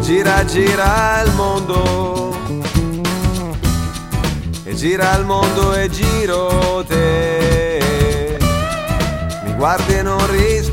gira gira il mondo, e gira il mondo e giro te, mi guardi e non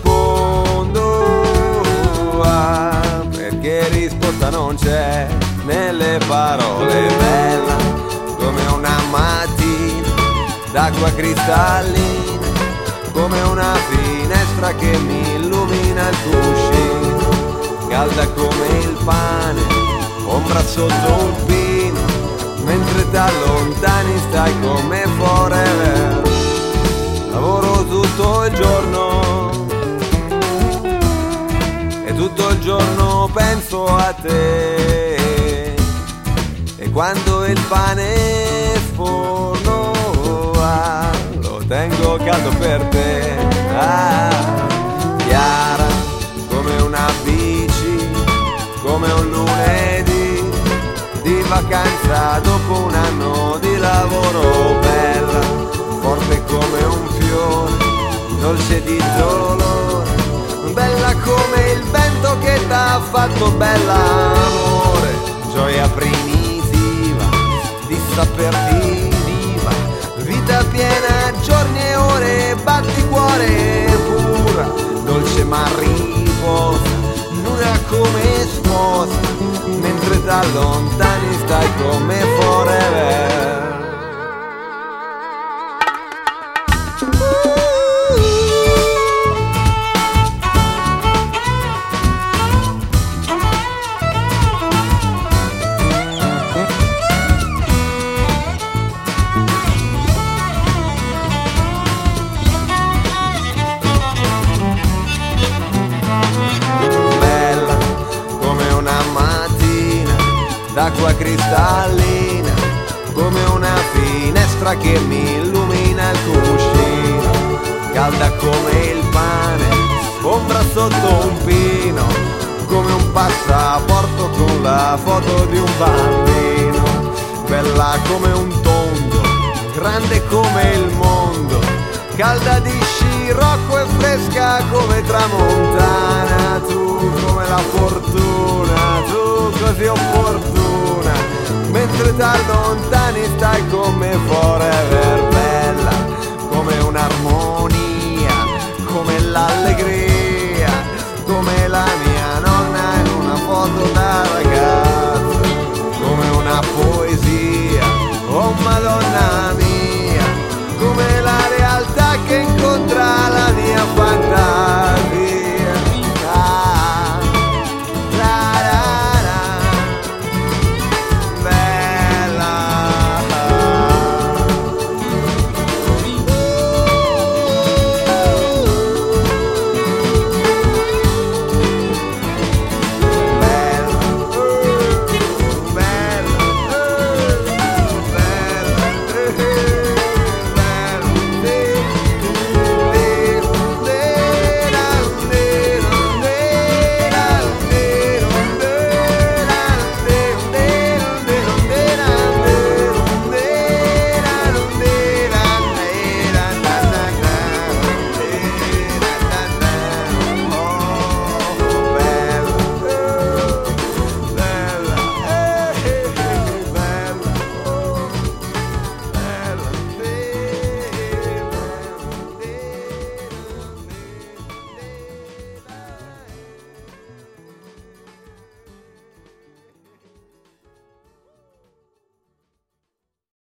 rispondo, perché risposta non c'è nelle parole. Bella come una mattina d'acqua cristallina, come una finestra che mi illumina il cuscino, calda come il pane, ombra sotto un pino, mentre t'allontani stai come forever. Lavoro tutto il giorno e tutto il giorno penso a te, e quando il pane forno lo tengo caldo per te. Chiara come una bici, come un lunedì di vacanza dopo un anno di lavoro. Bella, forte come un fiore, dolce di dolore, bella come il vento che t'ha fatto bella. Amore, gioia primitiva di saperti viva, vita piena, giorni e ore, batti cuore pura, dolce ma riposa, nuda come sposa, mentre t'allontani stai come forever. D'acqua cristallina, come una finestra che mi illumina il cuscino, calda come il pane, ombra sotto un pino, come un passaporto con la foto di un bambino. Bella come un tondo, grande come il mondo, calda di scirocco e fresca come tramontana. Tu